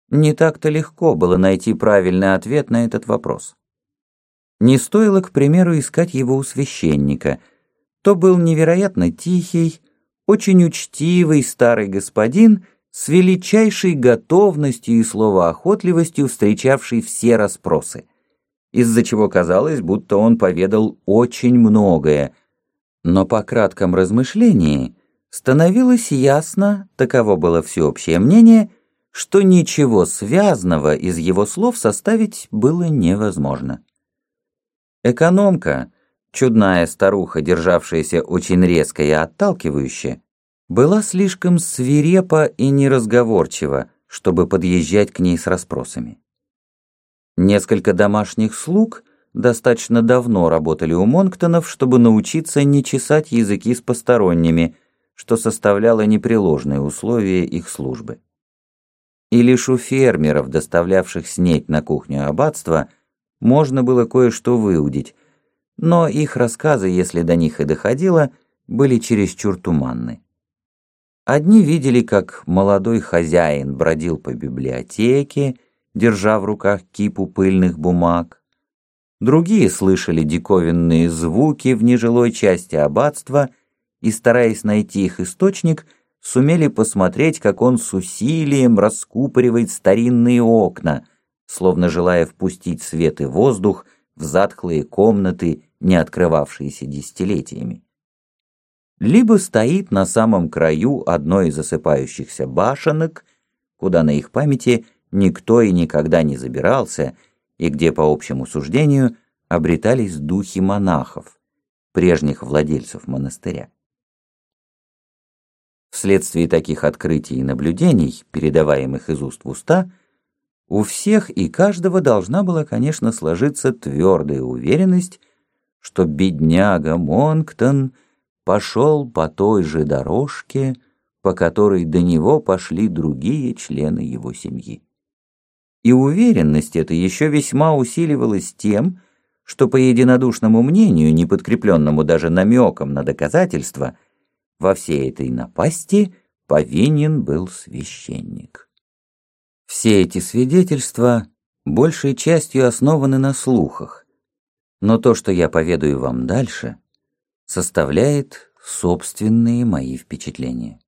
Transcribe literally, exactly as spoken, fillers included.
Не так-то легко было найти правильный ответ на этот вопрос. Не стоило, к примеру, искать его у священника. То был невероятно тихий, очень учтивый старый господин с величайшей готовностью и словоохотливостью встречавший все расспросы, из-за чего казалось, будто он поведал очень многое, но по кратком размышлении становилось ясно, таково было всеобщее мнение, что ничего связанного из его слов составить было невозможно. Экономка, чудная старуха, державшаяся очень резко и отталкивающе, была слишком свирепа и неразговорчива, чтобы подъезжать к ней с расспросами. Несколько домашних слуг достаточно давно работали у Монктонов, чтобы научиться не чесать языки с посторонними, что составляло непреложные условия их службы. И лишь у фермеров, доставлявших снеть на кухню аббатства, можно было кое-что выудить, но их рассказы, если до них и доходило, были чересчур туманны. Одни видели, как молодой хозяин бродил по библиотеке, держа в руках кипу пыльных бумаг. Другие слышали диковинные звуки в нежилой части аббатства и, стараясь найти их источник, сумели посмотреть, как он с усилием раскупоривает старинные окна, словно желая впустить свет и воздух в затхлые комнаты, не открывавшиеся десятилетиями. Либо стоит на самом краю одной из осыпающихся башенок, куда на их памяти никто и никогда не забирался, и где, по общему суждению, обретались духи монахов, прежних владельцев монастыря. Вследствие таких открытий и наблюдений, передаваемых из уст в уста, у всех и каждого должна была, конечно, сложиться твердая уверенность, что бедняга Монктон пошел по той же дорожке, по которой до него пошли другие члены его семьи. И уверенность эта еще весьма усиливалась тем, что, по единодушному мнению, не подкрепленному даже намеком на доказательства, во всей этой напасти повинен был священник. Все эти свидетельства большей частью основаны на слухах, но то, что я поведаю вам дальше, составляет собственные мои впечатления.